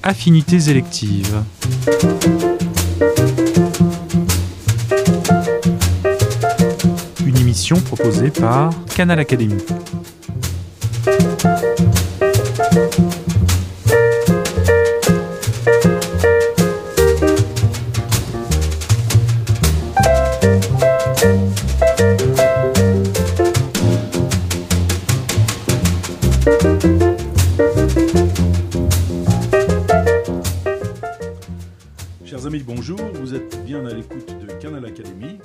Affinités électives. Une émission proposée par Canal Académie. Chers amis, bonjour, vous êtes bien à l'écoute de Canal Académie.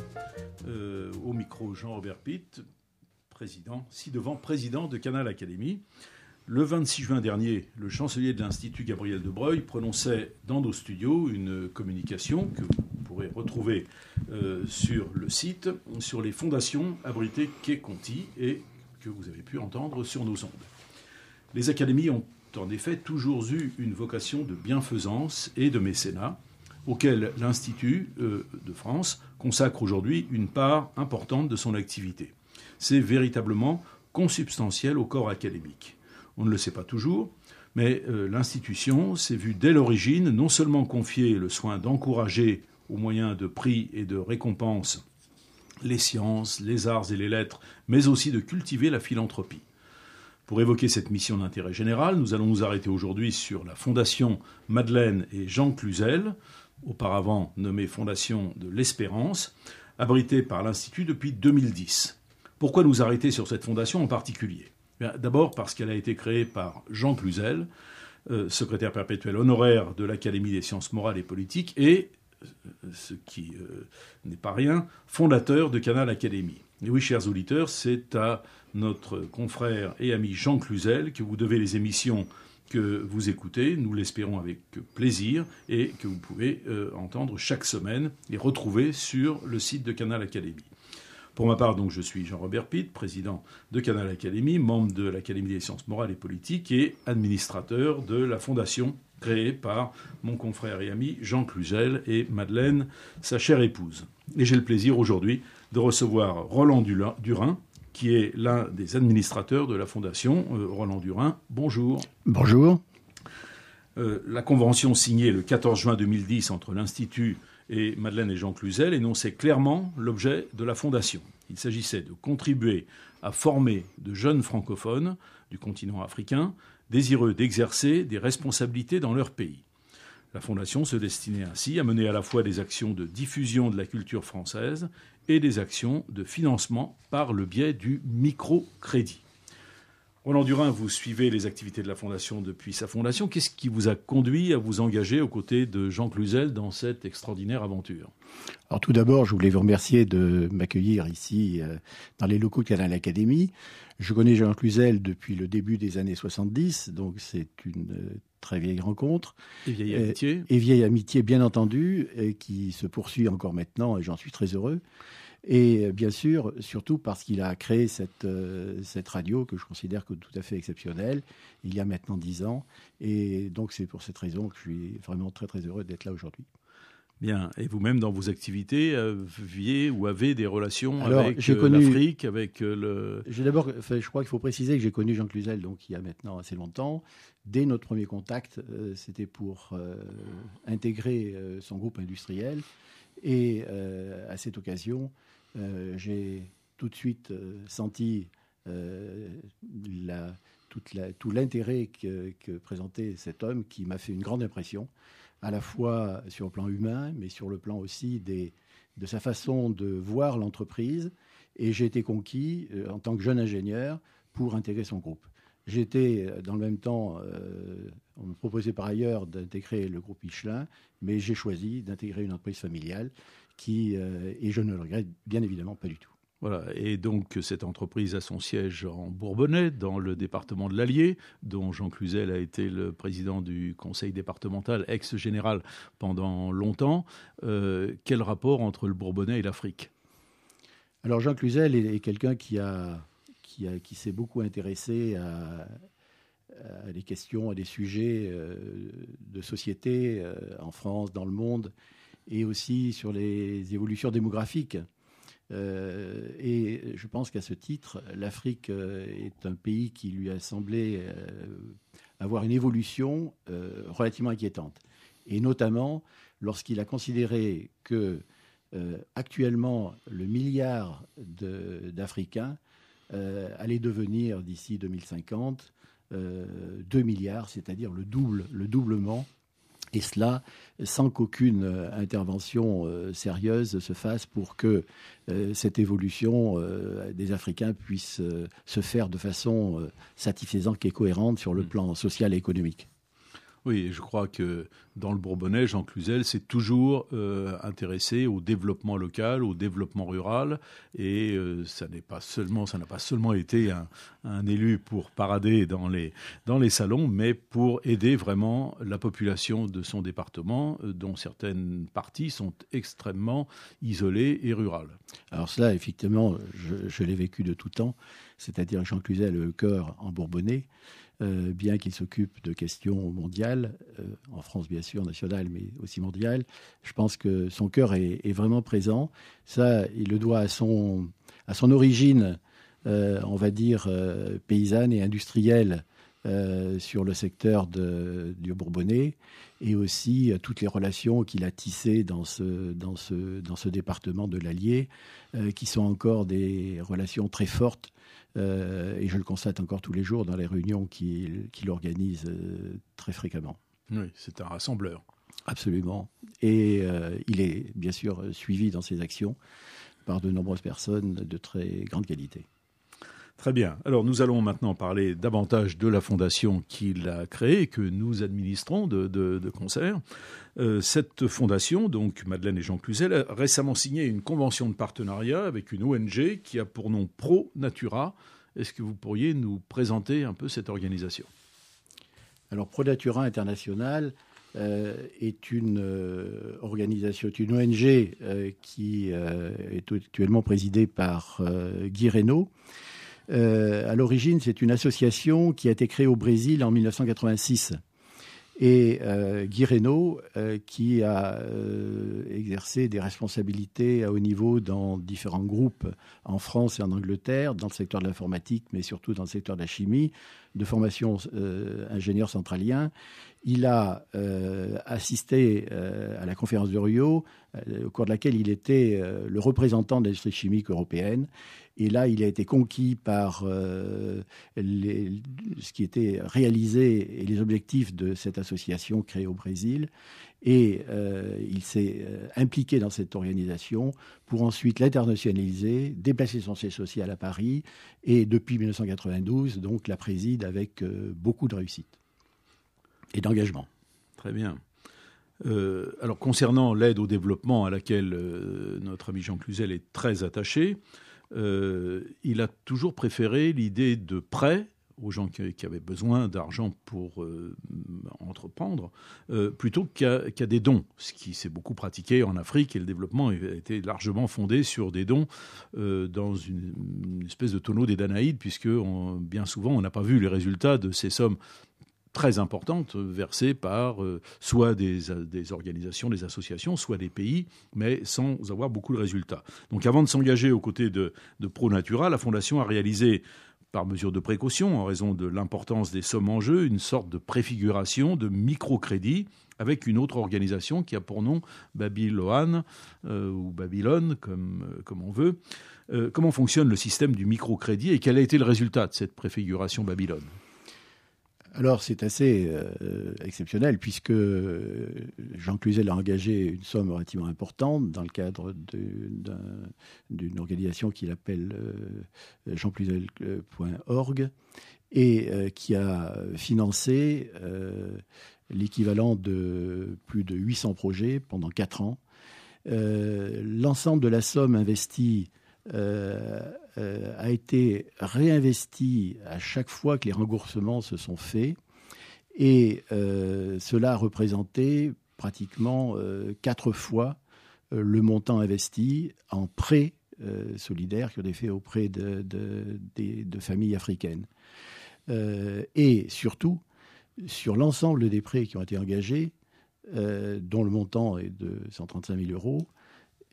Au micro, Jean-Robert Pitt, ci-devant président de Canal Académie. Le 26 juin dernier, le chancelier de l'Institut Gabriel de Broglie prononçait dans nos studios une communication que vous pourrez retrouver sur le site, sur les fondations abritées quai Conti et que vous avez pu entendre sur nos ondes. Les académies ont en effet toujours eu une vocation de bienfaisance et de mécénat, auquel l'Institut de France consacre aujourd'hui une part importante de son activité. C'est véritablement consubstantiel au corps académique. On ne le sait pas toujours, mais l'institution s'est vue dès l'origine non seulement confier le soin d'encourager au moyen de prix et de récompenses les sciences, les arts et les lettres, mais aussi de cultiver la philanthropie. Pour évoquer cette mission d'intérêt général, nous allons nous arrêter aujourd'hui sur la Fondation Madeleine et Jean Cluzel, auparavant nommée Fondation de l'Espérance, abritée par l'Institut depuis 2010. Pourquoi nous arrêter sur cette fondation en particulier ? D'abord parce qu'elle a été créée par Jean Cluzel, secrétaire perpétuel honoraire de l'Académie des sciences morales et politiques et, ce qui n'est pas rien, fondateur de Canal Académie. Et oui, chers auditeurs, c'est à notre confrère et ami Jean Cluzel que vous devez les émissions que vous écoutez, nous l'espérons avec plaisir, et que vous pouvez entendre chaque semaine et retrouver sur le site de Canal Académie. Pour ma part, donc, je suis Jean-Robert Pitt, président de Canal Académie, membre de l'Académie des sciences morales et politiques et administrateur de la fondation créée par mon confrère et ami Jean Cluzel et Madeleine, sa chère épouse. Et j'ai le plaisir aujourd'hui de recevoir Roland Durin, qui est l'un des administrateurs de la Fondation. Roland Durin, bonjour. Bonjour. La convention signée le 14 juin 2010 entre l'Institut et Madeleine et Jean Cluzel énonçait clairement l'objet de la Fondation. Il s'agissait de contribuer à former de jeunes francophones du continent africain désireux d'exercer des responsabilités dans leur pays. La Fondation se destinait ainsi à mener à la fois des actions de diffusion de la culture française et des actions de financement par le biais du microcrédit. Roland Durin, vous suivez les activités de la Fondation depuis sa fondation. Qu'est-ce qui vous a conduit à vous engager aux côtés de Jean Cluzel dans cette extraordinaire aventure ? Alors tout d'abord, je voulais vous remercier de m'accueillir ici dans les locaux de Canal Académie. Je connais Jean Cluzel depuis le début des années 70, donc c'est une très vieille rencontre. Et vieille amitié. Et vieille amitié, bien entendu, qui se poursuit encore maintenant, et j'en suis très heureux. Et bien sûr, surtout parce qu'il a créé cette radio que je considère comme tout à fait exceptionnelle, il y a maintenant 10 ans. Et donc c'est pour cette raison que je suis vraiment très très heureux d'être là aujourd'hui. Bien. Et vous-même, dans vos activités, aviez ou avez des relations Alors, avec l'Afrique, avec le... Je crois qu'il faut préciser que j'ai connu Jean Cluzel donc, il y a maintenant assez longtemps. Dès notre premier contact, c'était pour intégrer son groupe industriel. Et à cette occasion, j'ai tout de suite senti tout l'intérêt que présentait cet homme qui m'a fait une grande impression, à la fois sur le plan humain, mais sur le plan aussi de sa façon de voir l'entreprise. Et j'ai été conquis en tant que jeune ingénieur pour intégrer son groupe. J'étais, dans le même temps, on me proposait par ailleurs d'intégrer le groupe Michelin, mais j'ai choisi d'intégrer une entreprise familiale et je ne le regrette bien évidemment pas du tout. Voilà. Et donc, cette entreprise a son siège en Bourbonnais, dans le département de l'Allier, dont Jean Cluzel a été le président du conseil départemental, ex-général pendant longtemps. Quel rapport entre le Bourbonnais et l'Afrique ? Alors, Jean Cluzel est quelqu'un qui s'est beaucoup intéressé à des questions, à des sujets de société en France, dans le monde, et aussi sur les évolutions démographiques. Et je pense qu'à ce titre, l'Afrique est un pays qui lui a semblé avoir une évolution relativement inquiétante. Et notamment lorsqu'il a considéré que actuellement le milliard d'Africains allait devenir d'ici 2050 2 milliards, c'est-à-dire le doublement. Et cela sans qu'aucune intervention sérieuse se fasse pour que cette évolution des Africains puisse se faire de façon satisfaisante et cohérente sur le plan social et économique. Oui, je crois que dans le Bourbonnais, Jean Cluzel s'est toujours intéressé au développement local, au développement rural, et ça n'a pas seulement été un élu pour parader dans les salons, mais pour aider vraiment la population de son département, dont certaines parties sont extrêmement isolées et rurales. Alors cela, effectivement, je l'ai vécu de tout temps, c'est-à-dire Jean Cluzel a le cœur en Bourbonnais. Bien qu'il s'occupe de questions mondiales, en France bien sûr, nationales, mais aussi mondiales, je pense que son cœur est vraiment présent. Ça, il le doit à son origine, on va dire, paysanne et industrielle sur le secteur du Bourbonnais, et aussi toutes les relations qu'il a tissées dans ce département de l'Allier, qui sont encore des relations très fortes. Et je le constate encore tous les jours dans les réunions qu'il organise très fréquemment. Oui, c'est un rassembleur. Absolument. Et il est bien sûr suivi dans ses actions par de nombreuses personnes de très grande qualité. Très bien. Alors nous allons maintenant parler davantage de la fondation qu'il a créée et que nous administrons de concert. Cette fondation, donc Madeleine et Jean Cluzel, a récemment signé une convention de partenariat avec une ONG qui a pour nom Pro Natura. Est-ce que vous pourriez nous présenter un peu cette organisation ? Alors Pro Natura International est une organisation, une ONG qui est actuellement présidée par Guy Reynaud. À l'origine, c'est une association qui a été créée au Brésil en 1986. Et Guy Reynaud, qui a exercé des responsabilités à haut niveau dans différents groupes en France et en Angleterre, dans le secteur de l'informatique, mais surtout dans le secteur de la chimie, de formation ingénieur centralien. Il a assisté à la conférence de Rio, au cours de laquelle il était le représentant de l'industrie chimique européenne. Et là, il a été conquis par ce qui était réalisé et les objectifs de cette association créée au Brésil. Et il s'est impliqué dans cette organisation pour ensuite l'internationaliser, déplacer son siège social à Paris et depuis 1992, donc la préside avec beaucoup de réussite et d'engagement. Très bien. Alors concernant l'aide au développement à laquelle notre ami Jean Cluzel est très attaché, il a toujours préféré l'idée de prêt aux gens qui avaient besoin d'argent pour entreprendre, plutôt qu'à des dons, ce qui s'est beaucoup pratiqué en Afrique, et le développement a été largement fondé sur des dons dans une espèce de tonneau des Danaïdes, puisque bien souvent on n'a pas vu les résultats de ces sommes très importantes versées par soit des organisations, des associations, soit des pays, mais sans avoir beaucoup de résultats. Donc avant de s'engager aux côtés de Pro Natura, la Fondation a réalisé, par mesure de précaution, en raison de l'importance des sommes en jeu, une sorte de préfiguration de microcrédit avec une autre organisation qui a pour nom Babylone, ou Babylone, comme on veut. Comment fonctionne le système du microcrédit et quel a été le résultat de cette préfiguration Babylone ? Alors, c'est assez exceptionnel puisque Jean Cluzel a engagé une somme relativement importante dans le cadre d'une organisation qu'il appelle jeancluzel.org et qui a financé l'équivalent de plus de 800 projets pendant 4 ans. L'ensemble de la somme investie a été réinvesti à chaque fois que les remboursements se sont faits et cela a représenté pratiquement 4 fois le montant investi en prêts solidaires qui ont été faits auprès de familles africaines. Et surtout, sur l'ensemble des prêts qui ont été engagés, dont le montant est de 135 000 euros,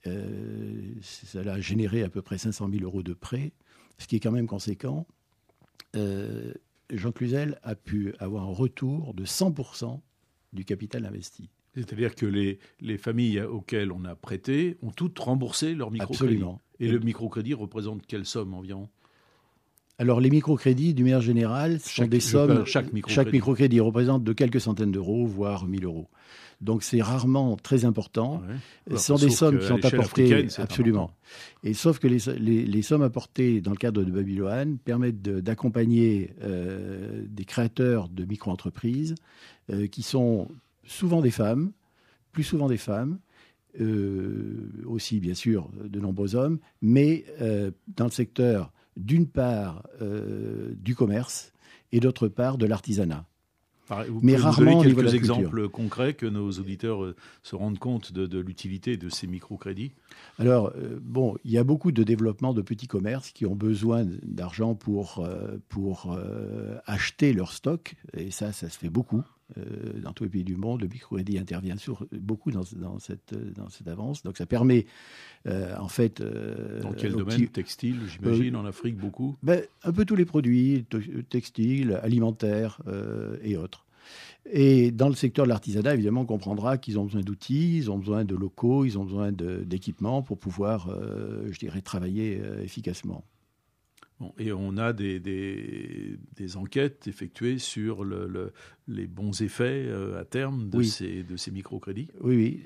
ça a généré à peu près 500 000 euros de prêts, ce qui est quand même conséquent. Jean Cluzel a pu avoir un retour de 100% du capital investi. C'est-à-dire que les familles auxquelles on a prêté ont toutes remboursé leur microcrédit. Absolument. Et le microcrédit représente quelle somme environ ? Alors, les microcrédits, d'une manière générale, sont des sommes... Chaque Chaque microcrédit représente de quelques centaines d'euros, voire 1 000 euros. Donc, c'est rarement très important. Ouais. Ce sont des sommes qui sont apportées... Absolument. Important. Et sauf que les sommes apportées dans le cadre de Babylone permettent d'accompagner des créateurs de micro-entreprises qui sont souvent des femmes, plus souvent des femmes, aussi bien sûr de nombreux hommes, mais dans le secteur d'une part du commerce et d'autre part de l'artisanat. Vous mais rarement donner au niveau de quelques la culture. exemples concrets que nos auditeurs se rendent compte de l'utilité de ces microcrédits. Alors, il y a beaucoup de développement de petits commerces qui ont besoin d'argent pour acheter leur stock, et ça se fait beaucoup. Dans tous les pays du monde, le microcrédit intervient beaucoup dans cette avance. Donc ça permet, en fait... Dans quel domaine ? Textile, j'imagine, en Afrique, beaucoup ? Un peu tous les produits, textiles, alimentaires et autres. Et dans le secteur de l'artisanat, évidemment, on comprendra qu'ils ont besoin d'outils, ils ont besoin de locaux, ils ont besoin d'équipements pour pouvoir, travailler efficacement. Bon, et on a des enquêtes effectuées sur les bons effets à terme de ces microcrédits. Oui.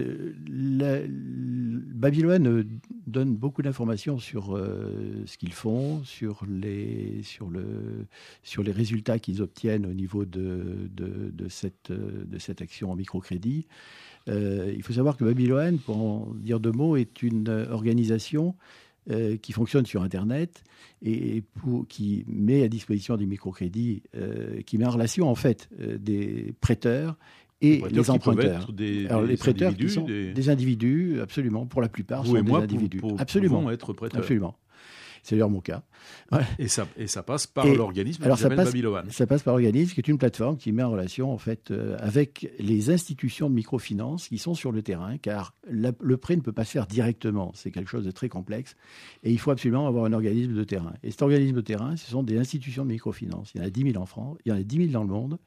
Babylone donne beaucoup d'informations sur ce qu'ils font, sur les résultats qu'ils obtiennent au niveau de cette action en microcrédit. Il faut savoir que Babylone, pour en dire deux mots, est une organisation qui fonctionne sur Internet et qui met à disposition des microcrédits, qui met en relation en fait des prêteurs et les emprunteurs. Alors les prêteurs qui sont des individus, absolument, pour la plupart vous sont et des moi individus. Absolument être prêteurs. Absolument. C'est d'ailleurs mon cas. Ouais. Et ça passe par l'organisme qui s'appelle Babylone. Ça passe par l'organisme, qui est une plateforme qui met en relation en fait avec les institutions de microfinance qui sont sur le terrain, car le prêt ne peut pas se faire directement. C'est quelque chose de très complexe, et il faut absolument avoir un organisme de terrain. Et cet organisme de terrain, ce sont des institutions de microfinance. Il y en a 10 000 en France, il y en a 10 000 dans le monde.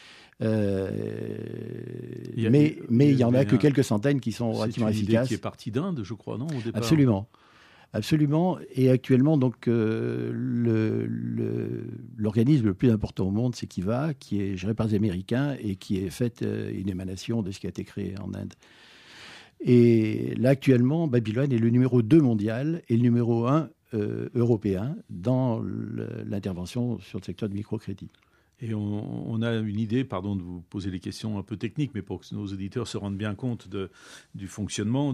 Mais il y en a que quelques centaines qui sont relativement efficaces. C'est une idée qui est partie d'Inde, je crois, non, au départ. Absolument. Et actuellement, donc, l'organisme le plus important au monde, c'est Kiva, qui est géré par les Américains et qui est fait une émanation de ce qui a été créé en Inde. Et là, actuellement, Babylone est le numéro 2 mondial et le numéro 1 européen dans l'intervention sur le secteur du microcrédit. Et on a une idée, pardon de vous poser des questions un peu techniques, mais pour que nos auditeurs se rendent bien compte du fonctionnement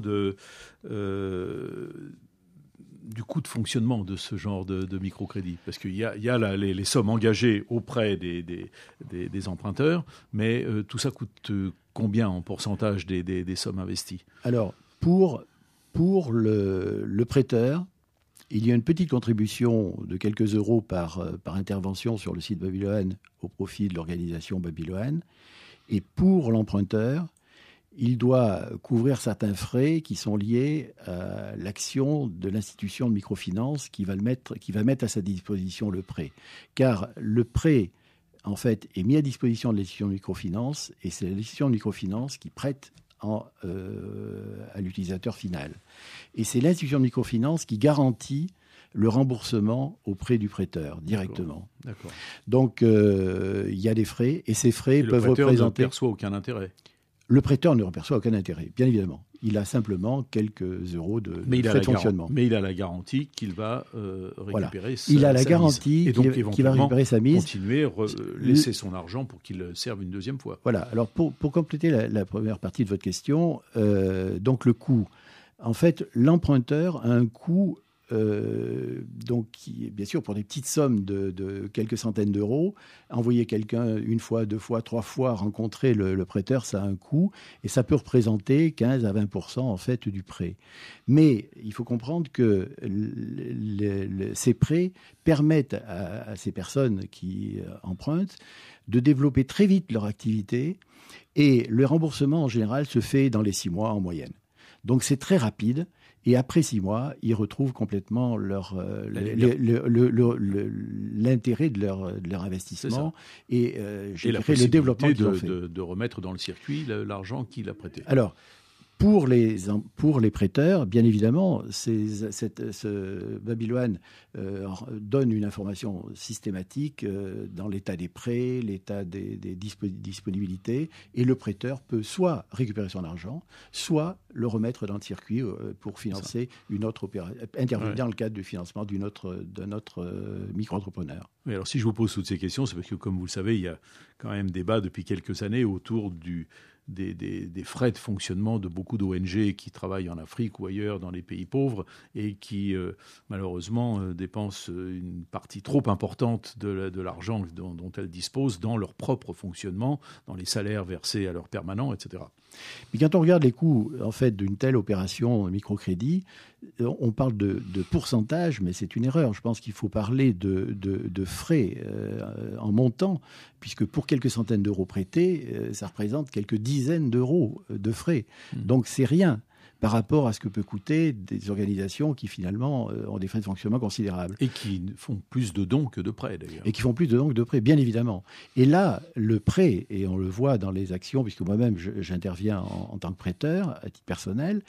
du coût de fonctionnement de ce genre de microcrédit. Parce qu'il y a les sommes engagées auprès des emprunteurs, mais tout ça coûte combien en pourcentage des sommes investies ? Alors, pour le prêteur, il y a une petite contribution de quelques euros par intervention sur le site Babylone au profit de l'organisation Babylone. Et pour l'emprunteur, il doit couvrir certains frais qui sont liés à l'action de l'institution de microfinance qui va mettre à sa disposition le prêt. Car le prêt, en fait, est mis à disposition de l'institution de microfinance et c'est l'institution de microfinance qui prête à l'utilisateur final. Et c'est l'institution de microfinance qui garantit le remboursement auprès du prêteur directement. D'accord. Donc, il y a des frais et ces frais peuvent représenter... Le prêteur ne perçoit aucun intérêt. Le prêteur ne reperçoit aucun intérêt, bien évidemment. Il a simplement quelques euros de frais de fonctionnement. Mais il a la garantie qu'il va récupérer sa mise. Il a la garantie qu'il va récupérer sa mise. Continuer, laisser son argent pour qu'il serve une deuxième fois. Voilà. Alors, pour compléter la première partie de votre question, donc le coût. En fait, l'emprunteur a un coût... donc, bien sûr, pour des petites sommes de quelques centaines d'euros, envoyer quelqu'un une fois, deux fois, trois fois, rencontrer le prêteur, ça a un coût et ça peut représenter 15 à 20% en fait du prêt. Mais il faut comprendre que ces prêts permettent à ces personnes qui empruntent de développer très vite leur activité et le remboursement en général se fait dans les 6 mois en moyenne. Donc c'est très rapide Et après 6 mois, ils retrouvent complètement l'intérêt de leur investissement et le développement qu'ils ont fait. De remettre dans le circuit l'argent qu'il a prêté. Alors, pour les prêteurs, bien évidemment, Babylone donne une information systématique dans l'état des prêts, l'état des disponibilités, et le prêteur peut soit récupérer son argent, soit le remettre dans le circuit pour financer une autre opération, intervenir dans le cadre du financement d'un autre micro-entrepreneur. Oui, alors si je vous pose toutes ces questions, c'est parce que, comme vous le savez, il y a quand même débat depuis quelques années autour des frais de fonctionnement de beaucoup d'ONG qui travaillent en Afrique ou ailleurs dans les pays pauvres et qui, malheureusement, dépensent une partie trop importante de l'argent dont elles disposent dans leur propre fonctionnement, dans les salaires versés à leurs permanents, etc. Mais quand on regarde les coûts en fait, d'une telle opération microcrédit, on parle de pourcentage, mais c'est une erreur. Je pense qu'il faut parler de frais en montant, puisque pour quelques centaines d'euros prêtés, ça représente quelques dizaines d'euros de frais. Donc c'est rien par rapport à ce que peut coûter des organisations qui finalement ont des frais de fonctionnement considérables. Et qui font plus de dons que de prêts d'ailleurs. Et qui font plus de dons que de prêts, bien évidemment. Et là, le prêt, et on le voit dans les actions, puisque moi-même j'interviens en tant que prêteur à titre personnel,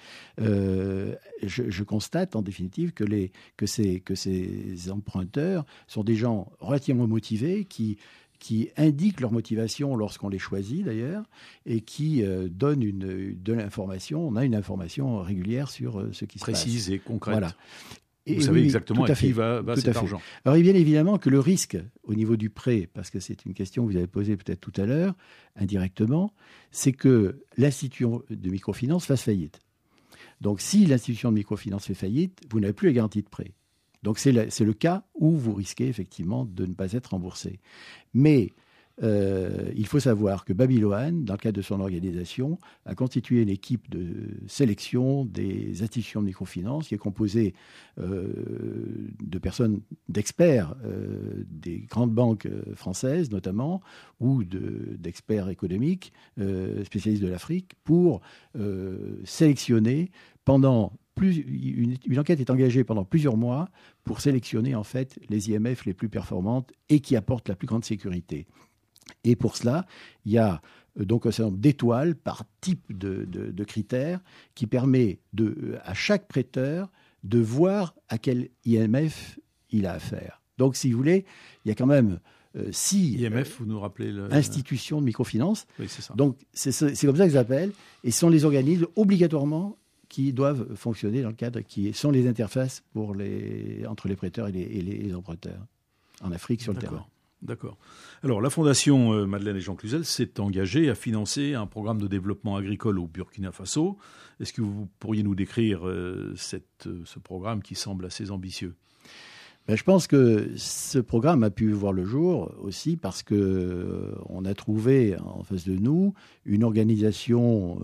je constate en définitive que ces emprunteurs sont des gens relativement motivés qui indiquent leur motivation lorsqu'on les choisit d'ailleurs, et qui donnent de l'information. On a une information régulière sur ce qui se passe. Précise et concrète. Voilà. Et vous savez exactement à qui va cet argent. Alors, bien évidemment que le risque au niveau du prêt, parce que c'est une question que vous avez posée peut-être tout à l'heure, indirectement, c'est que l'institution de microfinance fasse faillite. Donc, si l'institution de microfinance fait faillite, vous n'avez plus la garantie de prêt. Donc, c'est le cas où vous risquez effectivement de ne pas être remboursé. Mais il faut savoir que Babylone, dans le cadre de son organisation, a constitué une équipe de sélection des institutions de microfinance qui est composée de personnes, d'experts des grandes banques françaises notamment, ou d'experts économiques spécialistes de l'Afrique, pour sélectionner pendant une enquête est engagée pendant plusieurs mois pour sélectionner en fait les IMF les plus performantes et qui apportent la plus grande sécurité. Et pour cela, il y a donc un certain nombre d'étoiles par type de critères qui permet à chaque prêteur de voir à quel IMF il a affaire. Donc, si vous voulez, il y a quand même 6 IMF, vous nous rappelez institutions de microfinance. Oui, c'est ça. Donc, c'est comme ça qu'ils appellent. Et ce sont les organismes obligatoirement qui doivent fonctionner dans le cadre, qui sont les interfaces entre les prêteurs et les emprunteurs en Afrique sur le terrain. D'accord. Alors, la Fondation Madeleine et Jean Cluzel s'est engagée à financer un programme de développement agricole au Burkina Faso. Est-ce que vous pourriez nous décrire ce programme qui semble assez ambitieux ? Je pense que ce programme a pu voir le jour aussi parce qu'on a trouvé en face de nous une organisation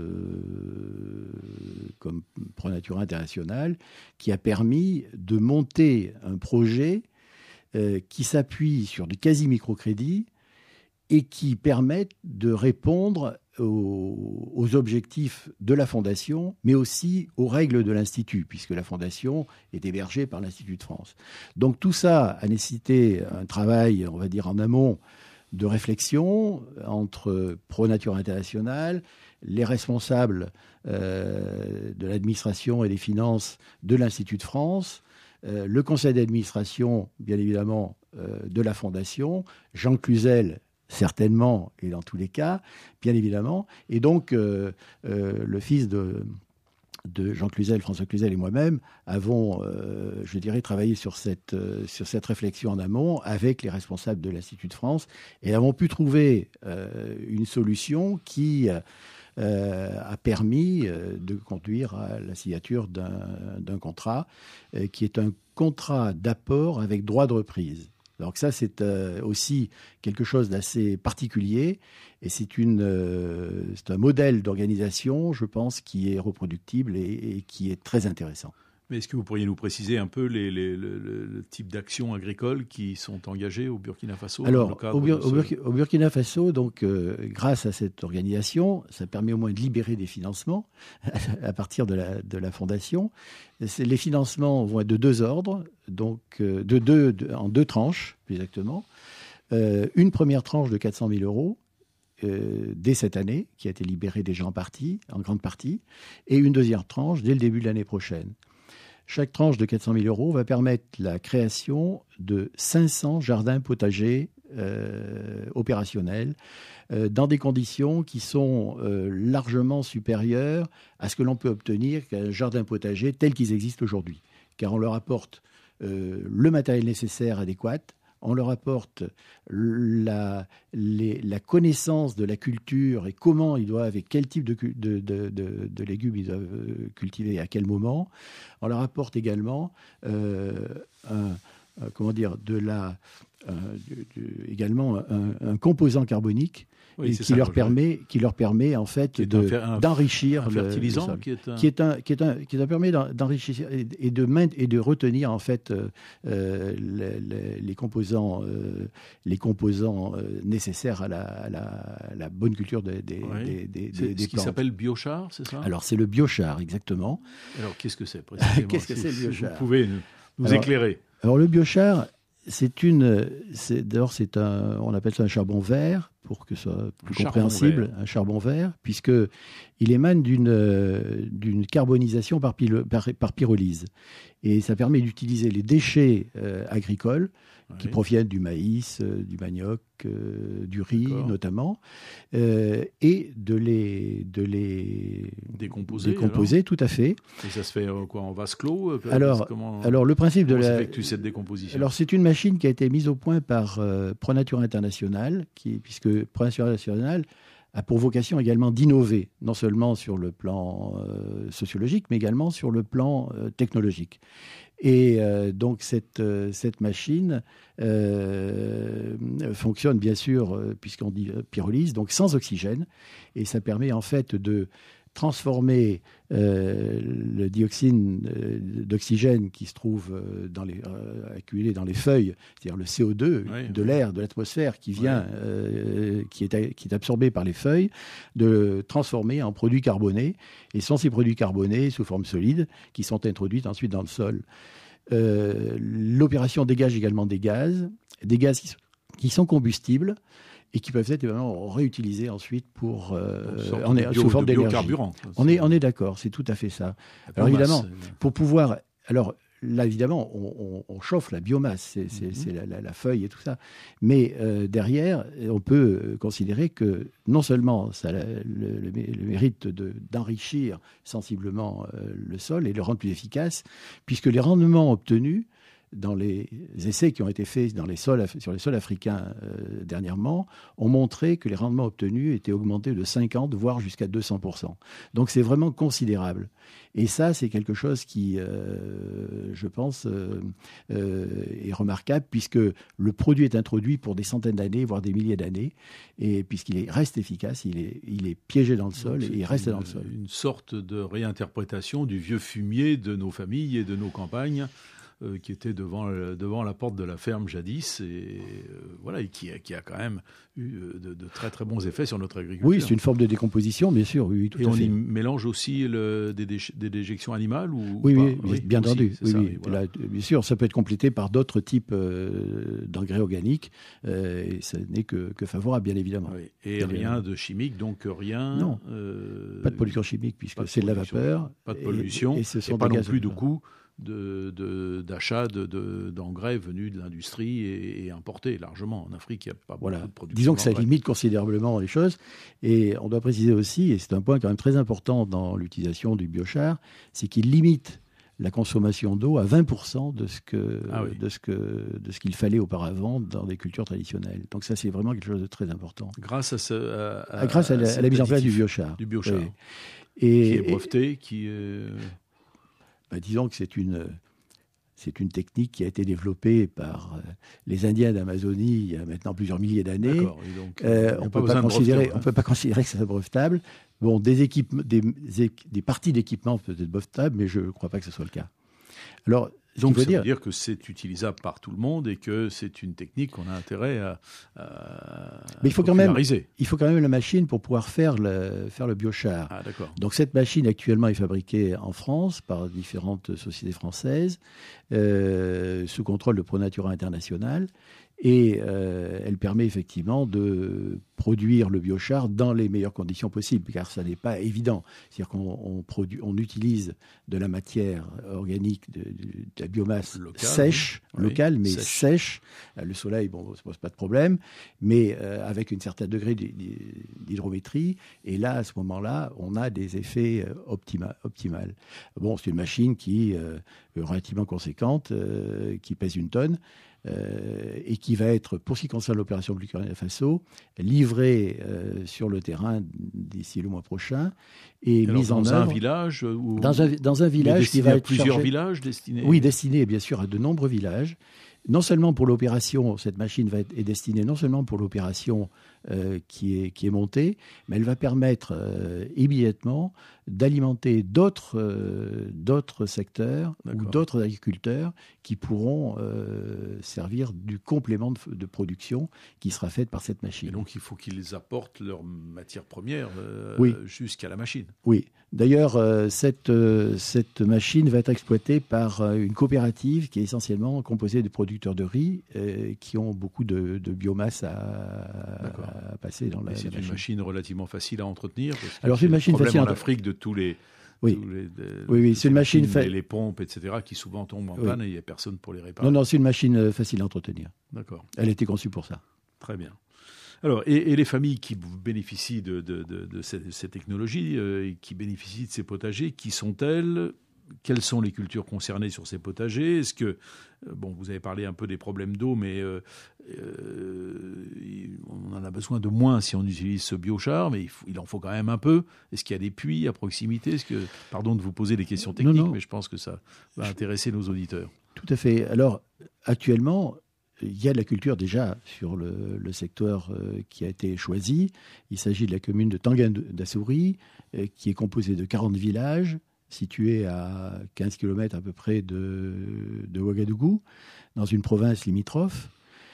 comme ProNatura International qui a permis de monter un projet qui s'appuie sur des quasi-microcrédits et qui permettent de répondre aux objectifs de la Fondation, mais aussi aux règles de l'Institut, puisque la Fondation est hébergée par l'Institut de France. Donc tout ça a nécessité un travail, on va dire, en amont de réflexion entre ProNatura International, les responsables de l'administration et des finances de l'Institut de France, le conseil d'administration, bien évidemment, de la Fondation, Jean Cluzel, certainement, et dans tous les cas, bien évidemment. Et donc, le fils de Jean Cluzel, François Cluzel et moi-même avons, je dirais, travaillé sur cette réflexion en amont avec les responsables de l'Institut de France et avons pu trouver une solution qui a permis de conduire à la signature d'un contrat qui est un contrat d'apport avec droit de reprise. Donc ça, c'est aussi quelque chose d'assez particulier et c'est un modèle d'organisation, je pense, qui est reproductible et qui est très intéressant. Mais est-ce que vous pourriez nous préciser un peu le type d'actions agricoles qui sont engagées au Burkina Faso? Alors, au Burkina Faso, donc, grâce à cette organisation, ça permet au moins de libérer des financements à partir de la fondation. Les financements vont être de deux ordres, donc en deux tranches, plus exactement. Une première tranche de 400 000 euros dès cette année, qui a été libérée déjà en grande partie, et une deuxième tranche dès le début de l'année prochaine. Chaque tranche de 400 000 euros va permettre la création de 500 jardins potagers opérationnels dans des conditions qui sont largement supérieures à ce que l'on peut obtenir qu'un jardin potager tel qu'ils existent aujourd'hui. Car on leur apporte le matériel nécessaire adéquat, on leur apporte la connaissance de la culture et comment ils doivent, et quel type de légumes ils doivent cultiver à quel moment. On leur apporte également également un composant carbonique qui leur permet en fait d'enrichir le fertilisant, le sol, qui leur permet d'enrichir et de retenir en fait les composants nécessaires à la bonne culture des ce qui plantes. s'appelle biochar, c'est ça? Alors c'est le biochar, exactement. Alors qu'est-ce que c'est précisément? Qu'est-ce que c'est le biochar? Vous pouvez nous éclairer. Alors le biochar, on appelle ça un charbon vert, pour que ce soit plus compréhensible, un charbon vert, puisqu'il émane d'une carbonisation par pyrolyse. Et ça permet d'utiliser les déchets agricoles qui proviennent du maïs, du manioc, du riz notamment, et de les décomposer tout à fait. Et ça se fait en vase clos? Alors le principe de s'effectue cette décomposition? Alors c'est une machine qui a été mise au point par ProNature International, puisque ProNature International a pour vocation également d'innover, non seulement sur le plan sociologique, mais également sur le plan technologique. Et donc cette machine fonctionne bien sûr, puisqu'on dit pyrolyse, donc sans oxygène, et ça permet en fait de transformer le dioxyde d'oxygène qui se trouve accumulé dans les feuilles, c'est-à-dire le CO2 de l'air, de l'atmosphère qui vient, qui est absorbé par les feuilles, de transformer en produits carbonés. Et ce sont ces produits carbonés sous forme solide qui sont introduits ensuite dans le sol. L'opération dégage également des gaz qui sont combustibles et qui peuvent être réutilisés ensuite sous forme d'énergie. Biocarburant. On est d'accord, c'est tout à fait ça. Alors évidemment, pour pouvoir... Alors là, évidemment, on chauffe la biomasse, c'est la feuille et tout ça. Mais derrière, on peut considérer que non seulement ça a le mérite d'enrichir sensiblement le sol et le rendre plus efficace, puisque les rendements obtenus dans les essais qui ont été faits sur les sols africains dernièrement, ont montré que les rendements obtenus étaient augmentés de 50, voire jusqu'à 200%. Donc c'est vraiment considérable. Et ça, c'est quelque chose qui, je pense, est remarquable, puisque le produit est introduit pour des centaines d'années, voire des milliers d'années, et puisqu'il reste efficace, il est piégé dans le sol et il reste dans le sol. Une sorte de réinterprétation du vieux fumier de nos familles et de nos campagnes, qui était devant la porte de la ferme jadis, et qui a quand même eu de très très bons effets sur notre agriculture. Oui, c'est une forme de décomposition, bien sûr. Oui, tout à fait. Et on y mélange aussi des déjections animales Oui, bien entendu. Voilà. Là, bien sûr, ça peut être complété par d'autres types d'engrais organiques, et ce n'est que favorable, bien évidemment. Oui. Et rien de chimique, donc rien... Non, pas de pollution chimique, puisque c'est de la vapeur. Pas de pollution, et pas non plus de coûts d'achat d'engrais venus de l'industrie et importés largement. En Afrique, il n'y a pas beaucoup de production. Disons que ça limite considérablement les choses. Et on doit préciser aussi, et c'est un point quand même très important dans l'utilisation du biochar, c'est qu'il limite la consommation d'eau à 20% de ce qu'il fallait auparavant dans des cultures traditionnelles. Donc ça, c'est vraiment quelque chose de très important. Grâce à la mise en place du biochar. Du biochar. Oui. Qui est breveté, disons que c'est une technique qui a été développée par les Indiens d'Amazonie il y a maintenant plusieurs milliers d'années. D'accord. On ne peut pas considérer que c'est brevetable. Bon, des parties d'équipement peuvent être brevetables, mais je ne crois pas que ce soit le cas. Alors, donc ça veut dire que c'est utilisable par tout le monde et que c'est une technique qu'on a intérêt à mais il faut quand même la machine pour pouvoir faire le biochar. Ah, d'accord. Donc cette machine actuellement est fabriquée en France par différentes sociétés françaises sous contrôle de ProNatura International. Et elle permet effectivement de produire le biochar dans les meilleures conditions possibles, car ça n'est pas évident. C'est-à-dire qu'on utilise de la matière organique, de la biomasse sèche, locale, mais sèche. Le soleil, bon, ça pose pas de problème, mais avec un certain degré d'hydrométrie. Et là, à ce moment-là, on a des effets optimales. Bon, c'est une machine qui est relativement conséquente, qui pèse 1 tonne. Et qui va être, pour ce qui concerne l'opération Burkina Faso, livrée sur le terrain d'ici le mois prochain et mise en œuvre. Dans un village dans un village qui va être plusieurs chargé... villages destinés. Oui, destinés bien sûr à de nombreux villages. Non seulement pour l'opération, cette machine est destinée non seulement pour l'opération qui est montée, mais elle va permettre immédiatement d'alimenter d'autres secteurs ou d'autres agriculteurs qui pourront servir du complément de production qui sera fait par cette machine. Et donc il faut qu'ils apportent leurs matières premières jusqu'à la machine. Oui. D'ailleurs, cette machine va être exploitée par une coopérative qui est essentiellement composée de producteurs de riz qui ont beaucoup de biomasse à passer dans la machine. C'est une machine relativement facile à entretenir. Alors c'est une machine facile en Afrique de tous les... Oui, c'est une machine... Les pompes, etc., qui souvent tombent en panne et il n'y a personne pour les réparer. Non, c'est une machine facile à entretenir. D'accord. Elle a été conçue pour ça. Très bien. Alors, et les familles qui bénéficient de ces technologies, et qui bénéficient de ces potagers, qui sont-elles ? Quelles sont les cultures concernées sur ces potagers ? Est-ce que, vous avez parlé un peu des problèmes d'eau, mais on en a besoin de moins si on utilise ce biochar, mais il en faut quand même un peu. Est-ce qu'il y a des puits à proximité ? Pardon de vous poser des questions techniques, non. Mais je pense que ça va intéresser nos auditeurs. Tout à fait. Alors, actuellement, il y a de la culture déjà sur le secteur qui a été choisi. Il s'agit de la commune de Tanguin-d'Assouri, qui est composée de 40 villages, situés à 15 km à peu près de Ouagadougou, dans une province limitrophe.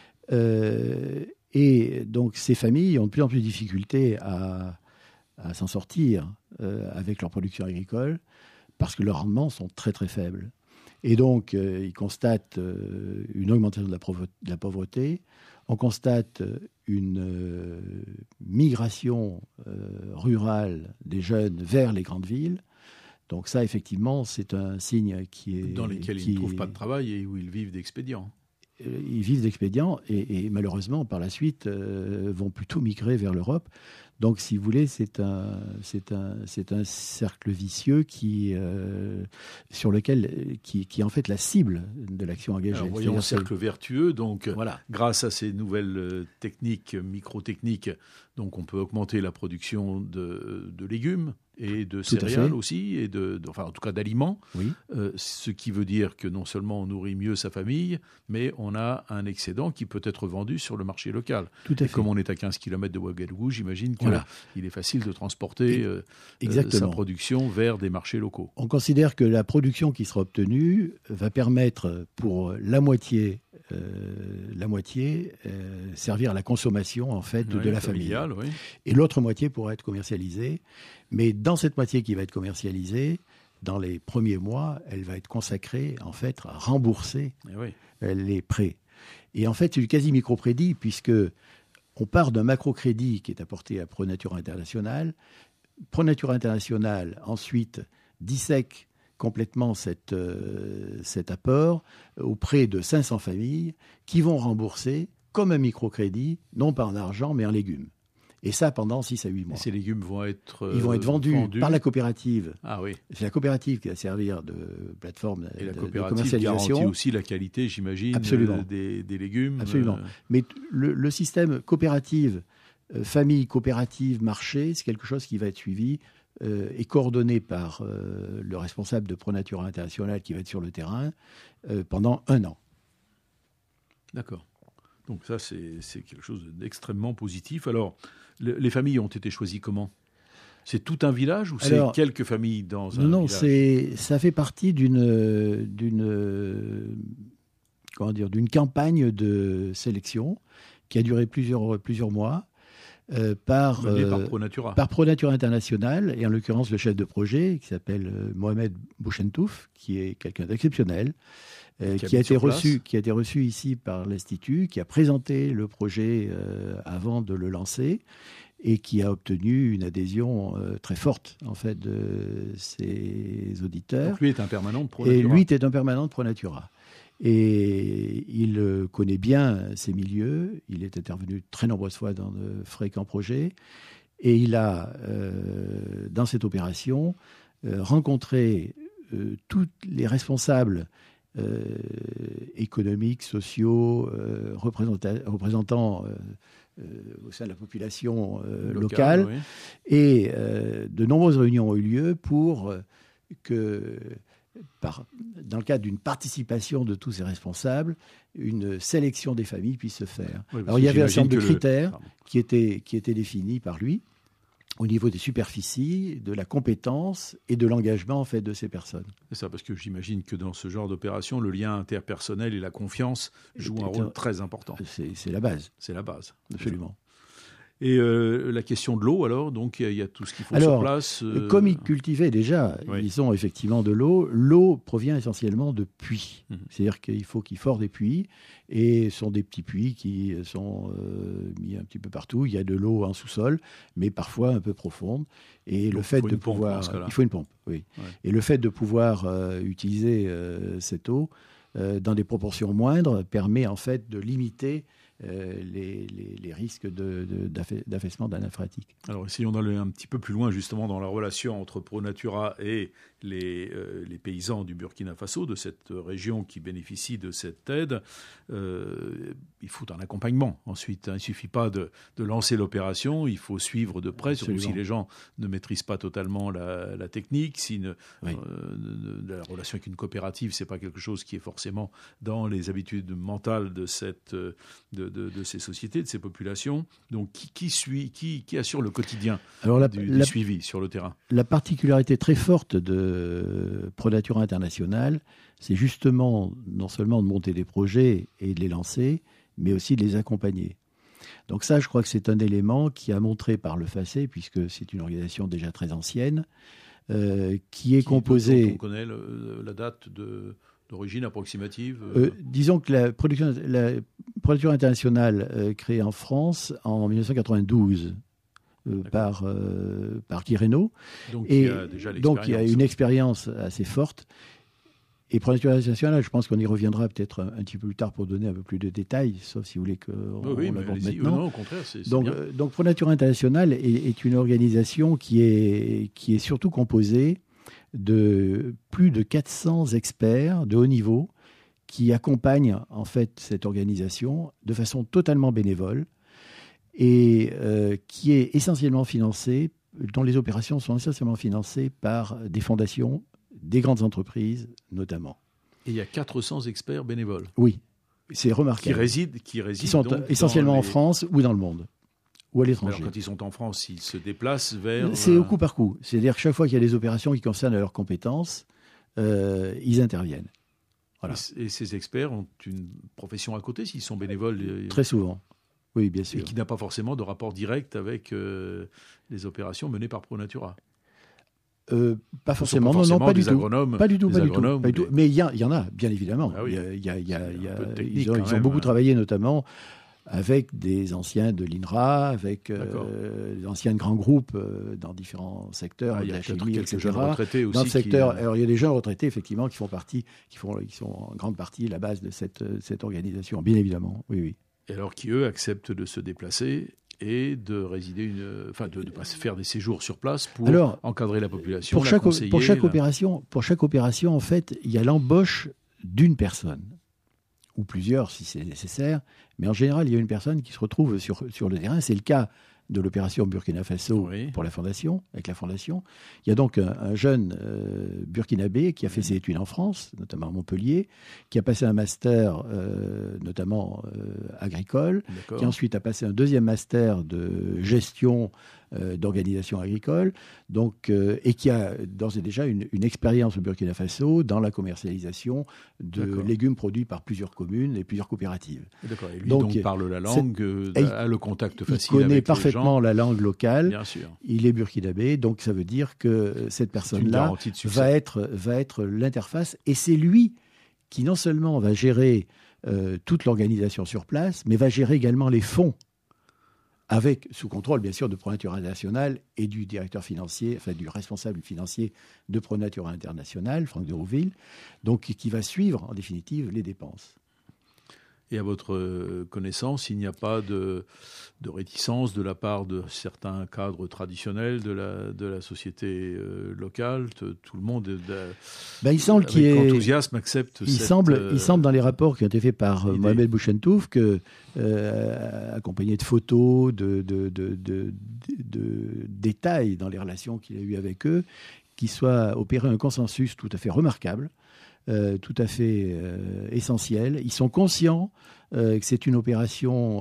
Et donc ces familles ont de plus en plus de difficultés à s'en sortir avec leur production agricole, parce que leurs rendements sont très très faibles. Et donc, ils constatent une augmentation de la pauvreté, on constate une migration rurale des jeunes vers les grandes villes. Donc ça, effectivement, c'est un signe qui est... Dans lesquels ils ne trouvent pas de travail et où ils vivent d'expédients. Ils vivent d'expédients et malheureusement, par la suite, vont plutôt migrer vers l'Europe. Donc, si vous voulez, c'est un cercle vicieux sur lequel qui est en fait la cible de l'action engagée. Alors, voyons un cercle vertueux. Donc, grâce à ces nouvelles techniques, micro-techniques, donc on peut augmenter la production de légumes et de céréales aussi, et en tout cas d'aliments. Oui. Ce qui veut dire que non seulement on nourrit mieux sa famille, mais on a un excédent qui peut être vendu sur le marché local. Tout à fait. Comme on est à 15 km de Ouagadougou, j'imagine qu'il est facile de transporter sa production vers des marchés locaux. On considère que la production qui sera obtenue va permettre pour la moitié servir à la consommation en fait de la famille. Oui. Et l'autre moitié pourra être commercialisée. Mais dans cette moitié qui va être commercialisée, dans les premiers mois, elle va être consacrée en fait à rembourser les prêts. Et en fait, c'est du quasi microcrédit puisque on part d'un macrocrédit qui est apporté à ProNatura International. ProNatura International ensuite dissèque complètement cet apport auprès de 500 familles qui vont rembourser comme un microcrédit, non pas en argent mais en légumes. Et ça pendant 6 à 8 mois. Et ces légumes vont être vendus par la coopérative. Ah oui. C'est la coopérative qui va servir de plateforme de commercialisation. Et la coopérative garantit aussi la qualité, j'imagine, des légumes. Absolument. Mais le système coopérative, famille, coopérative, marché, c'est quelque chose qui va être suivi et coordonné par le responsable de ProNatura International qui va être sur le terrain pendant 1 an. D'accord. Donc ça, c'est quelque chose d'extrêmement positif. Alors, les familles ont été choisies comment ? C'est tout un village ou c'est Alors, quelques familles dans un non, village? ça fait partie d'une campagne de sélection qui a duré plusieurs mois Menée par ProNatura. par ProNatura International, et en l'occurrence le chef de projet qui s'appelle Mohamed Bouchentouf, qui est quelqu'un d'exceptionnel, qui a été reçu ici par l'Institut, qui a présenté le projet avant de le lancer et qui a obtenu une adhésion très forte en fait de ses auditeurs. Donc lui est un permanent de ProNatura. Et lui était un permanent de ProNatura. Et il connaît bien ces milieux. Il est intervenu très nombreuses fois dans de fréquents projets. Et il a, dans cette opération, rencontré tous les responsables économiques, sociaux, représentants au sein de la population locale. Oui. Et de nombreuses réunions ont eu lieu pour que, dans le cadre d'une participation de tous ces responsables, une sélection des familles puisse se faire. Oui, alors il y avait un certain nombre de j'imagine que critères qui étaient définis par lui au niveau des superficies, de la compétence et de l'engagement en fait de ces personnes. C'est ça, parce que j'imagine que dans ce genre d'opération, le lien interpersonnel et la confiance jouent un rôle très important. C'est la base. C'est la base. Absolument. Et la question de l'eau, alors, donc il y a tout ce qu'il faut sur place. Comme ils cultivaient déjà, Oui. ils ont effectivement de l'eau. L'eau provient essentiellement de puits. C'est-à-dire qu'il faut qu'ils forent des puits, et ce sont des petits puits qui sont mis un petit peu partout. Il y a de l'eau en sous-sol, mais parfois un peu profonde. Et Donc, le fait il de faut une pouvoir, pompe dans ce cas-là. il faut une pompe, oui. Ouais. Et le fait de pouvoir utiliser cette eau dans des proportions moindres permet en fait de limiter les risques d'affaissement d'un phréatique. Alors essayons d'aller un petit peu plus loin justement dans la relation entre ProNatura et les paysans du Burkina Faso, de cette région qui bénéficie de cette aide. Il faut un accompagnement ensuite. Il ne suffit pas de lancer l'opération, il faut suivre de près, surtout si les gens ne maîtrisent pas totalement la technique, la relation avec une coopérative, ce n'est pas quelque chose qui est forcément dans les habitudes mentales de ces sociétés, de ces populations. Donc qui assure le quotidien du suivi sur le terrain? La particularité très forte de ProNatura International, c'est justement non seulement de monter des projets et de les lancer, mais aussi de les accompagner. Donc ça, je crois que c'est un élément qui a montré par le passé, puisque c'est une organisation déjà très ancienne, qui est composée... On connaît la date d'origine approximative disons que la ProNatura International créée en France en 1992 par Guy Reynaud. Donc il y a déjà l'expérience. Donc il y a une expérience assez forte. Et ProNatura International, je pense qu'on y reviendra peut-être un petit peu plus tard pour donner un peu plus de détails, sauf si vous voulez qu'on l'aborde maintenant. Non, au contraire, c'est donc, bien. Donc ProNatura International est une organisation qui est surtout composée de plus de 400 experts de haut niveau qui accompagnent en fait cette organisation de façon totalement bénévole et qui est essentiellement financée, dont les opérations sont essentiellement financées par des fondations, des grandes entreprises notamment. Et il y a 400 experts bénévoles. Oui, c'est remarquable. Qui sont essentiellement en France ou dans le monde. Ou à l'étranger. Alors, quand ils sont en France, ils se déplacent vers... C'est au coup par coup. C'est-à-dire que chaque fois qu'il y a des opérations qui concernent leurs compétences, ils interviennent. Voilà. Et ces experts ont une profession à côté s'ils sont bénévoles. Très souvent. Oui, bien sûr. Et qui n'a pas forcément de rapport direct avec les opérations menées par ProNatura. Pas forcément, non, pas du tout. Agronomes, pas du tout. Mais il y en a, bien évidemment. Ah oui. Ils ont beaucoup travaillé, notamment avec des anciens de l'INRA, avec des anciens de grands groupes dans différents secteurs, de la chimie, etc. Jeunes retraités aussi dans le secteur, alors il y a des jeunes retraités effectivement qui sont en grande partie la base de cette organisation, bien évidemment. Oui. Et alors qui eux acceptent de se déplacer et de résider, de faire des séjours sur place pour encadrer la population, pour chaque opération, en fait, il y a l'embauche d'une personne ou plusieurs si c'est nécessaire, mais en général, il y a une personne qui se retrouve sur le terrain. C'est le cas de l'opération Burkina Faso pour la fondation, avec la fondation. Il y a donc un jeune burkinabé qui a fait ses études en France, notamment à Montpellier, qui a passé un master notamment agricole, qui ensuite a passé un deuxième master de gestion d'organisation agricole, donc, et qui a d'ores et déjà une expérience au Burkina Faso dans la commercialisation de légumes produits par plusieurs communes et plusieurs coopératives. D'accord. Et lui donc parle la langue, a le contact facile avec les gens. Il connaît parfaitement la langue locale. Bien sûr. Il est burkinabé, donc ça veut dire que cette personne-là va être l'interface, et c'est lui qui non seulement va gérer toute l'organisation sur place, mais va gérer également les fonds, avec, sous contrôle bien sûr de ProNature International et du directeur financier, enfin du responsable financier de ProNature International, Franck de Rouville, donc qui va suivre en définitive les dépenses. Et à votre connaissance, il n'y a pas de réticence de la part de certains cadres traditionnels de la société locale. Tout le monde, il semble avec enthousiasme, accepte. Il semble dans les rapports qui ont été faits par Mohamed Bouchentouf que, accompagné de photos, de détails dans les relations qu'il a eues avec eux, qu'il soit opéré un consensus tout à fait remarquable. Tout à fait essentiel. Ils sont conscients que c'est une opération,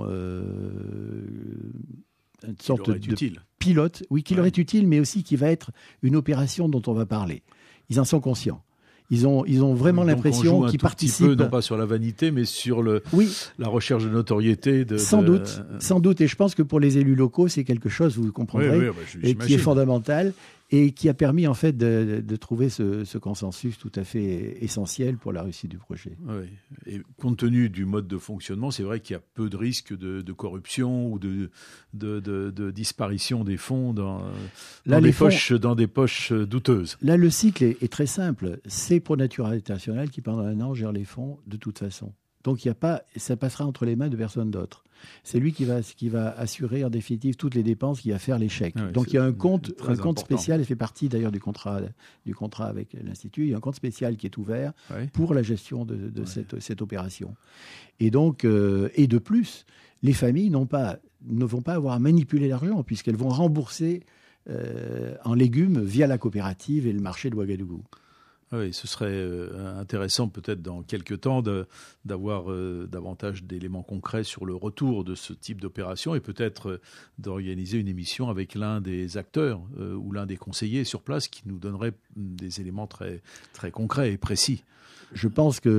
une sorte de pilote, qui leur est utile, mais aussi qui va être une opération dont on va parler. Ils en sont conscients. Ils ont vraiment l'impression qu'ils participent. Non pas sur la vanité, mais sur la recherche de notoriété. Sans doute. Et je pense que pour les élus locaux, c'est quelque chose, vous comprendrez, qui est fondamental et qui a permis en fait de trouver ce consensus tout à fait essentiel pour la réussite du projet. Oui. Et compte tenu du mode de fonctionnement, c'est vrai qu'il y a peu de risques de corruption ou de disparition des fonds dans des poches douteuses. Là, le cycle est très simple. C'est ProNature International qui, pendant un an, gère les fonds de toute façon. Donc, ça passera entre les mains de personne d'autre. C'est lui qui va assurer en définitive toutes les dépenses, qui va faire les chèques. Donc, il y a un compte spécial, il fait partie d'ailleurs du contrat avec l'Institut. Il y a un compte spécial qui est ouvert pour la gestion de cette opération. Et donc, et de plus, les familles ne vont pas avoir à manipuler l'argent, puisqu'elles vont rembourser en légumes via la coopérative et le marché de Ouagadougou. Oui, ce serait intéressant peut-être dans quelques temps d'avoir davantage d'éléments concrets sur le retour de ce type d'opération et peut-être d'organiser une émission avec l'un des acteurs ou l'un des conseillers sur place qui nous donnerait des éléments très, très concrets et précis. Je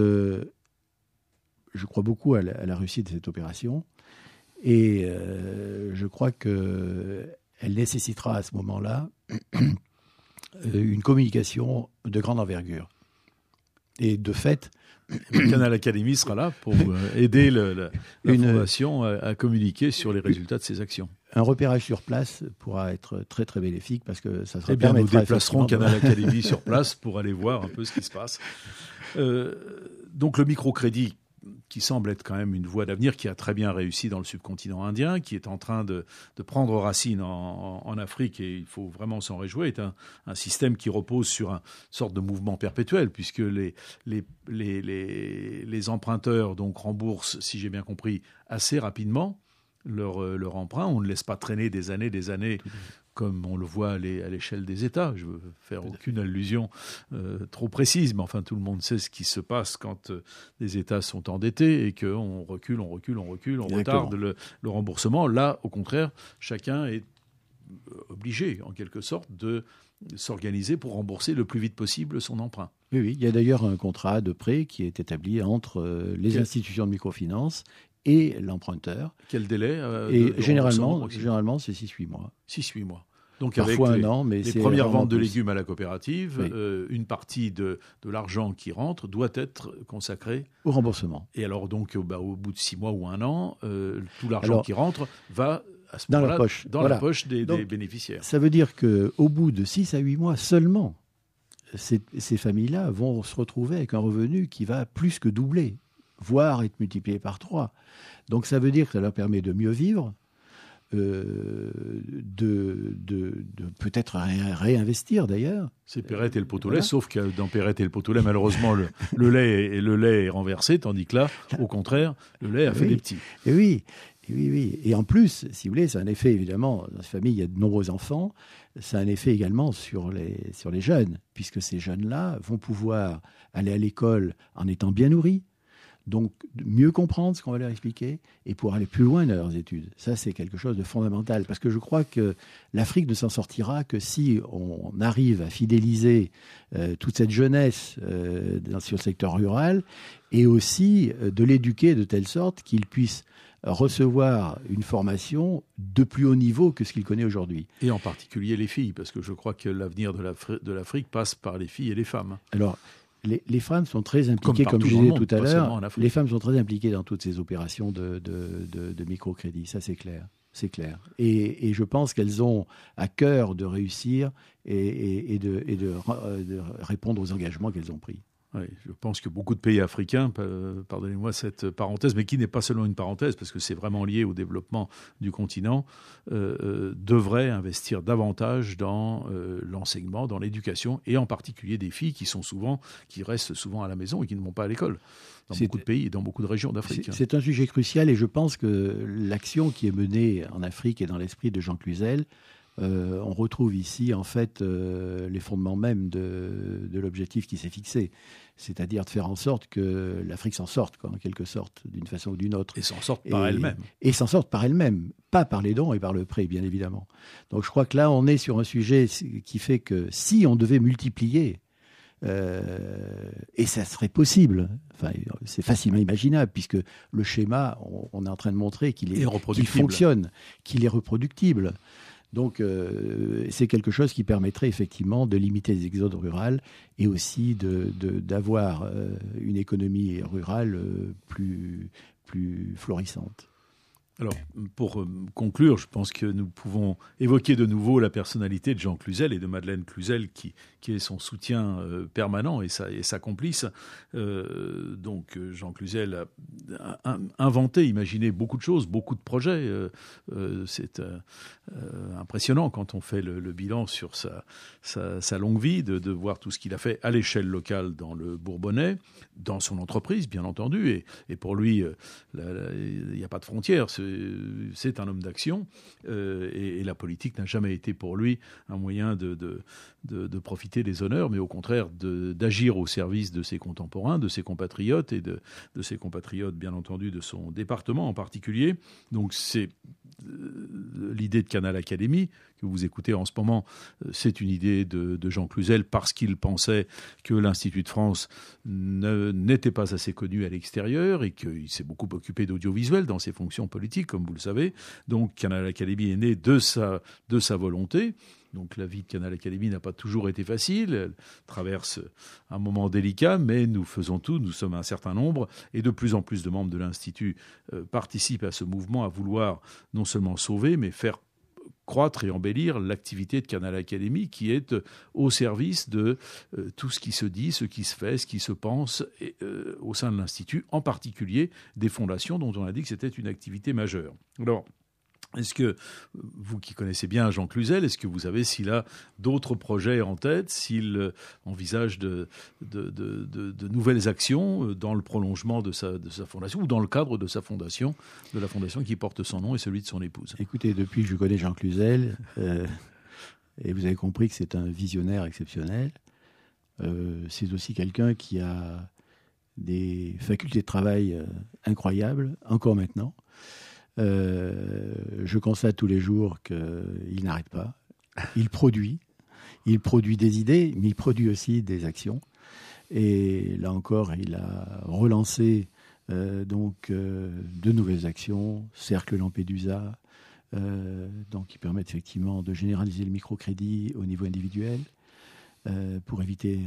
crois beaucoup à la réussite de cette opération et je crois qu'elle nécessitera à ce moment-là une communication de grande envergure. Et de fait... Le Canal Académie sera là pour aider la Fondation à communiquer sur les résultats de ses actions. Un repérage sur place pourra être très très bénéfique parce que ça sera... Nous déplacerons Canal Académie sur place pour aller voir un peu ce qui se passe. Donc le microcrédit, qui semble être quand même une voie d'avenir, qui a très bien réussi dans le subcontinent indien, qui est en train de prendre racine en Afrique, et il faut vraiment s'en réjouir, est un système qui repose sur une sorte de mouvement perpétuel, puisque les emprunteurs donc remboursent, si j'ai bien compris, assez rapidement leur emprunt. On ne laisse pas traîner des années, comme on le voit à l'échelle des États. Je ne veux faire aucune allusion trop précise, mais enfin tout le monde sait ce qui se passe quand les États sont endettés et qu'on recule, on retarde le remboursement. Là, au contraire, chacun est obligé, en quelque sorte, de s'organiser pour rembourser le plus vite possible son emprunt. Oui, il y a d'ailleurs un contrat de prêt qui est établi entre les institutions de microfinance et l'emprunteur. Quel délai généralement, c'est 6-8 mois. 6-8 mois. Donc parfois avec un an, mais les premières ventes de légumes à la coopérative, une partie de l'argent qui rentre doit être consacrée au remboursement. Et alors donc au bout de 6 mois ou un an, tout l'argent qui rentre va à ce dans moment-là, la poche des bénéficiaires. Ça veut dire qu'au bout de 6 à 8 mois seulement, ces familles-là vont se retrouver avec un revenu qui va plus que doubler, voire être multiplié par 3. Donc ça veut dire que ça leur permet de mieux vivre, de peut-être réinvestir d'ailleurs. C'est Perrette et le pot au lait, sauf que dans Perrette et le pot au lait, malheureusement, le lait est renversé, tandis que là, au contraire, le lait a fait des petits. Et oui, Oui, oui. Et en plus, si vous voulez, c'est un effet, évidemment, dans cette famille, il y a de nombreux enfants, c'est un effet également sur les jeunes, puisque ces jeunes-là vont pouvoir aller à l'école en étant bien nourris, donc mieux comprendre ce qu'on va leur expliquer et pour aller plus loin dans leurs études. Ça, c'est quelque chose de fondamental, parce que je crois que l'Afrique ne s'en sortira que si on arrive à fidéliser toute cette jeunesse sur le secteur rural et aussi de l'éduquer de telle sorte qu'il puisse recevoir une formation de plus haut niveau que ce qu'il connaît aujourd'hui. Et en particulier les filles, parce que je crois que l'avenir de l'Afrique passe par les filles et les femmes. Alors, les femmes sont très impliquées, comme je disais tout à l'heure, les femmes sont très impliquées dans toutes ces opérations de microcrédit, ça c'est clair. C'est clair. Et je pense qu'elles ont à cœur de réussir et de répondre aux engagements qu'elles ont pris. Oui, je pense que beaucoup de pays africains, pardonnez-moi cette parenthèse, mais qui n'est pas seulement une parenthèse, parce que c'est vraiment lié au développement du continent, devraient investir davantage dans l'enseignement, dans l'éducation, et en particulier des filles qui restent souvent à la maison et qui ne vont pas à l'école, dans beaucoup de pays et dans beaucoup de régions d'Afrique. C'est un sujet crucial, et je pense que l'action qui est menée en Afrique et dans l'esprit de Jean Cluzel, on retrouve ici en fait les fondements même de l'objectif qui s'est fixé, c'est-à-dire de faire en sorte que l'Afrique s'en sorte, en quelque sorte, d'une façon ou d'une autre. Et s'en sorte par elle-même. Et s'en sorte par elle-même, pas par les dons et par le prêt, bien évidemment. Donc je crois que là, on est sur un sujet qui fait que si on devait multiplier, et ça serait possible, enfin, c'est facilement imaginable, puisque le schéma, on est en train de montrer qu'il fonctionne, qu'il est reproductible. Donc, c'est quelque chose qui permettrait effectivement de limiter les exodes rurales et aussi d'avoir une économie rurale plus florissante. Alors, pour conclure, je pense que nous pouvons évoquer de nouveau la personnalité de Jean Cluzel et de Madeleine Cluzel, qui est son soutien permanent et sa complice. Donc, Jean Cluzel a inventé, imaginé beaucoup de choses, beaucoup de projets. C'est impressionnant quand on fait le bilan sur sa longue vie, de voir tout ce qu'il a fait à l'échelle locale dans le Bourbonnais, dans son entreprise, bien entendu. Et pour lui, il n'y a pas de frontières. C'est un homme d'action et la politique n'a jamais été pour lui un moyen de profiter des honneurs, mais au contraire d'agir au service de ses contemporains, de ses compatriotes et de ses compatriotes, bien entendu, de son département en particulier. Donc c'est l'idée de Canal Academy que vous écoutez en ce moment, c'est une idée de Jean Cluzel parce qu'il pensait que l'Institut de France n'était pas assez connu à l'extérieur et qu'il s'est beaucoup occupé d'audiovisuel dans ses fonctions politiques, comme vous le savez. Donc Canal Academy est né de sa volonté. Donc la vie de Canal Academy n'a pas toujours été facile, elle traverse un moment délicat, mais nous faisons tout, nous sommes un certain nombre, et de plus en plus de membres de l'Institut participent à ce mouvement, à vouloir non seulement sauver, mais faire croître et embellir l'activité de Canal Academy qui est au service de tout ce qui se dit, ce qui se fait, ce qui se pense au sein de l'Institut, en particulier des fondations dont on a dit que c'était une activité majeure. Alors, est-ce que, vous qui connaissez bien Jean Cluzel, est-ce que vous savez s'il a d'autres projets en tête, s'il envisage de nouvelles actions dans le prolongement de sa fondation ou dans le cadre de sa fondation, de la fondation qui porte son nom et celui de son épouse? Écoutez, depuis que je connais Jean Cluzel, et vous avez compris que c'est un visionnaire exceptionnel, c'est aussi quelqu'un qui a des facultés de travail incroyables, encore maintenant. Je constate tous les jours qu'il n'arrête pas. Il produit des idées, mais il produit aussi des actions. Et là encore, il a relancé de nouvelles actions, Cercle Lampedusa, donc qui permettent effectivement de généraliser le microcrédit au niveau individuel, pour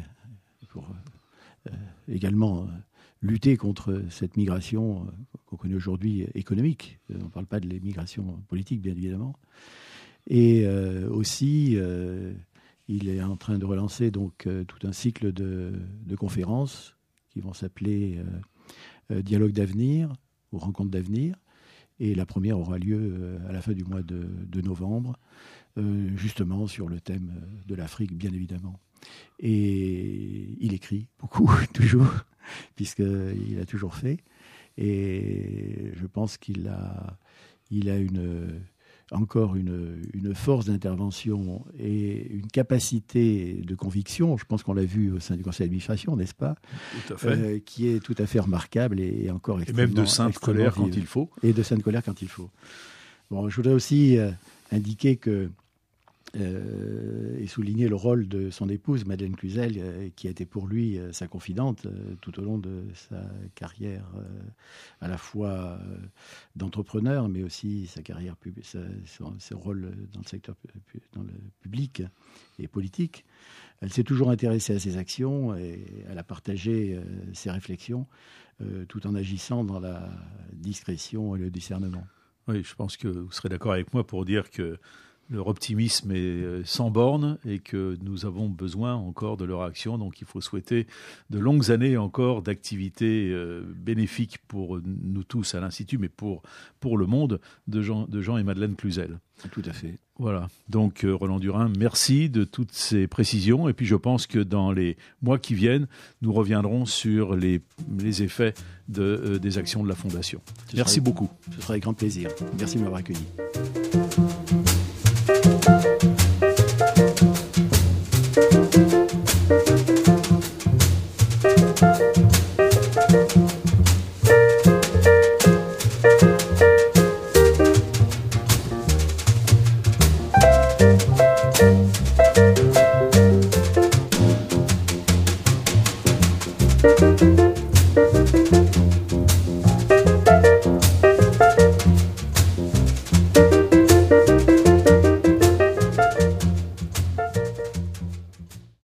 également lutter contre cette migration qu'on connaît aujourd'hui économique. On ne parle pas de l'immigration politique, bien évidemment. Et aussi, il est en train de relancer donc tout un cycle de conférences qui vont s'appeler Dialogue d'avenir ou Rencontre d'avenir. Et la première aura lieu à la fin du mois de novembre, justement sur le thème de l'Afrique, bien évidemment. Et il écrit beaucoup, toujours, puisqu'il a toujours fait. Et je pense qu'il Il a encore une force d'intervention et une capacité de conviction, je pense qu'on l'a vu au sein du conseil d'administration, n'est-ce pas ? Tout à fait. Qui est tout à fait remarquable et encore extrêmement... Et même de sainte colère quand il faut. Et de sainte colère quand il faut. Bon, je voudrais aussi indiquer que et souligner le rôle de son épouse, Madeleine Cluzel, qui a été pour lui sa confidente tout au long de sa carrière, à la fois d'entrepreneur, mais aussi sa carrière, son rôle dans le secteur dans le public et politique. Elle s'est toujours intéressée à ses actions et elle a partagé ses réflexions tout en agissant dans la discrétion et le discernement. Oui, je pense que vous serez d'accord avec moi pour dire que leur optimisme est sans borne et que nous avons besoin encore de leur action. Donc il faut souhaiter de longues années encore d'activités bénéfiques pour nous tous à l'Institut, mais pour le monde de Jean et Madeleine Cluzel. Tout à fait. Voilà. Donc Roland Durin, merci de toutes ces précisions. Et puis je pense que dans les mois qui viennent, nous reviendrons sur les effets des actions de la Fondation. Merci beaucoup. Ce sera avec grand plaisir. Merci de m'avoir accueilli.